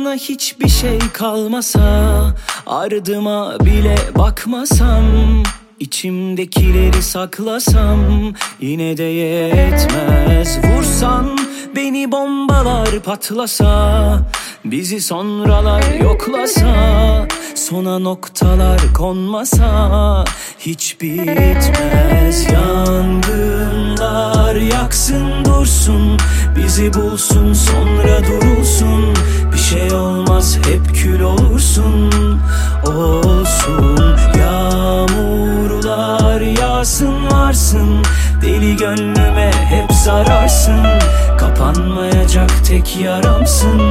bana hiçbir şey kalmasa, ardıma bile bakmasam, İçimdekileri saklasam yine de yetmez. Vursan beni, bombalar patlasa, bizi sonralar yoklasa, sona noktalar konmasa hiç bitmez. Yangınlar yaksın dursun, bizi bulsun sonra durulsun. Bir şey olmaz, hep kül olursun. Olsun yağmurlar yağsın varsın, deli gönlüme hep zararsın. Kapanmayacak tek yaramsın.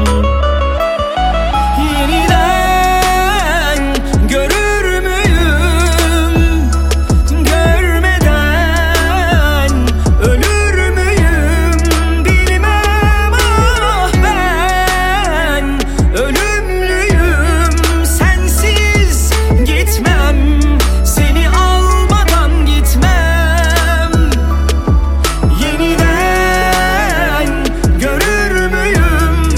Yeniden görür müyüm? Görmeden ölür müyüm? Bilmem, ah ben ölümlüyüm. Sensiz gitmem, seni almadan gitmem. Yeniden görür müyüm?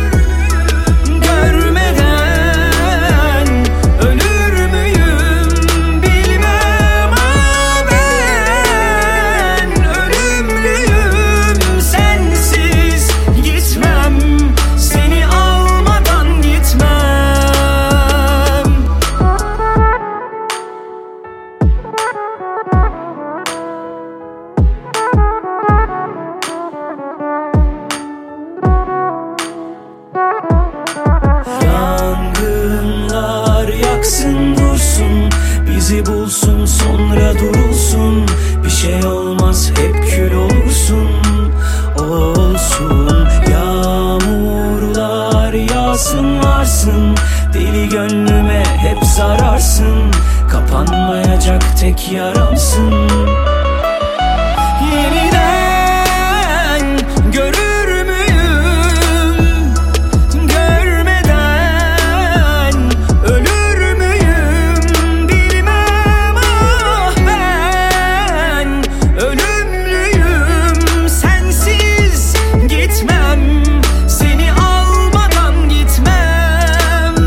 Görmeden ölür müyüm? Bilmem, ama ben ölümlüyüm. Sensiz gitmem, seni almadan gitmem. Yangınlar yaksın dursun, bizi bulsun sonra durulsun. Bir şey olmaz, hep kül olursun. Olsun yağmurlar yağsın varsın, deli gönlüme hep zararsın. Kapanmayacak tek yaramsın. Yeniden görür müyüm? Görmeden ölür müyüm? Bilmem, ah ben ölümlüyüm. Sensiz gitmem, seni almadan gitmem.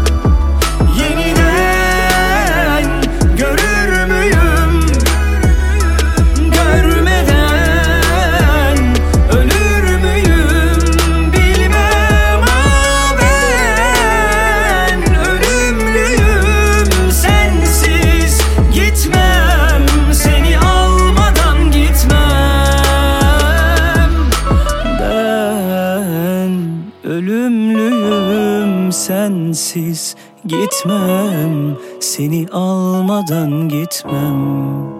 Yeniden görür müyüm? Görmeden ölür müyüm? Bilmem, ama ben ölümlüyüm. Sensiz gitmem, seni almadan gitmem. Ben ölümlüyüm, sensiz gitmem, seni almadan gitmem.